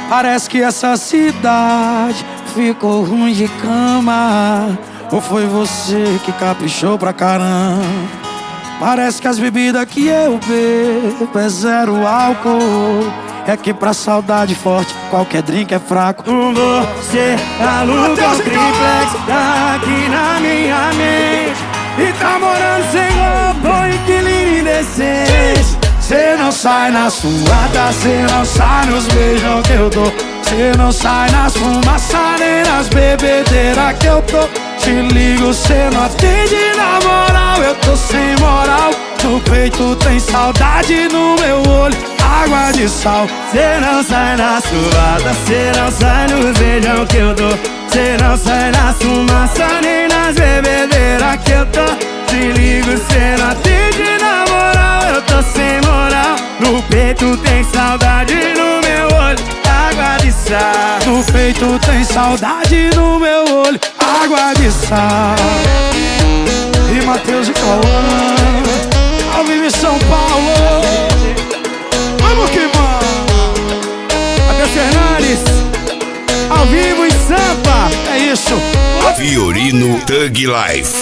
Parece que essa cidade ficou ruim de cama. Ou foi você que caprichou pra caramba? Parece que as bebidas que eu bebo é zero álcool. É que pra saudade forte qualquer drink é fraco. Você aluga um triplex aqui na minha mente e tá morando sem roupa, inquilino indecente. Cê não sai na suada, cê não sai nos beijão que eu dou. Cê não sai nas fumaças nem nas bebedeiras que eu tô. Te ligo, cê não atende na moral, eu tô sem moral. No peito tem saudade, no meu olho água de sal. Cê não sai na suada, cê não sai nos beijão que eu dou. Cê não sai na fumaça nem nas bebedeiras que eu tô. Te ligo, cê não atende na moral, eu tô sem moral. No peito tem saudade, no meu olho água de sal. No peito tem saudade, no meu olho água de sal. E Matheus e Cauã, ao vivo em São Paulo. Vamos que vamos. Matheus Fernandes, ao vivo em Sampa. É isso. Fiorino Thug Life.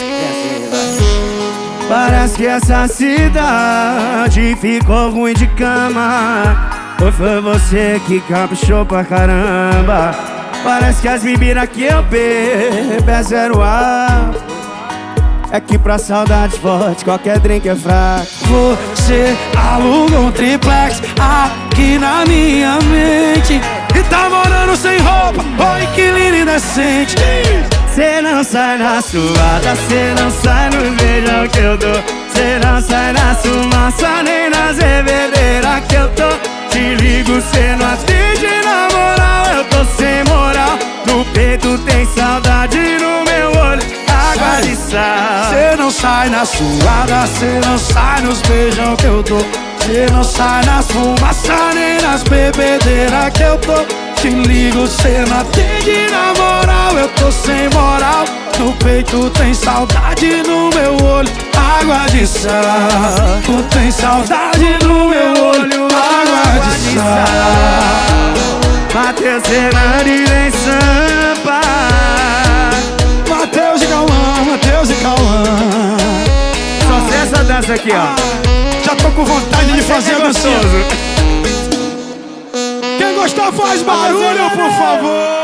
Parece que essa cidade ficou ruim de cama. Ou foi você que caprichou pra caramba? Parece que as bebidas que eu bebo é zero álcool. É que pra saudade forte qualquer drink é fraco. Você aluga um triplex aqui na minha mente e tá morando sem roupa, ô inquilino indecente. Cê não sai na suada, cê não sai no beijão que eu dou. Cê não sai na fumaça nem nas bebedeiras que eu tô. Te ligo, cê não atende na moral, eu tô sem moral. No peito tem saudade, no meu olho água de sal. Cê não sai na suada, cê não sai nos beijão que eu dou. Cê não sai nas fumaças nem nas bebedeiras que eu tô. Te ligo, cê não atende na moral, eu tô sem moral. No peito tem saudade, no meu olho água de sal. Tu tem saudade no meu olho água de sal. Matheus Fernandes em Sampa. Matheus e Cauã, Matheus e Cauã. Só sei essa dança aqui, ó. Já tô com vontade de fazer a dança. Quem gostar faz barulho, por favor.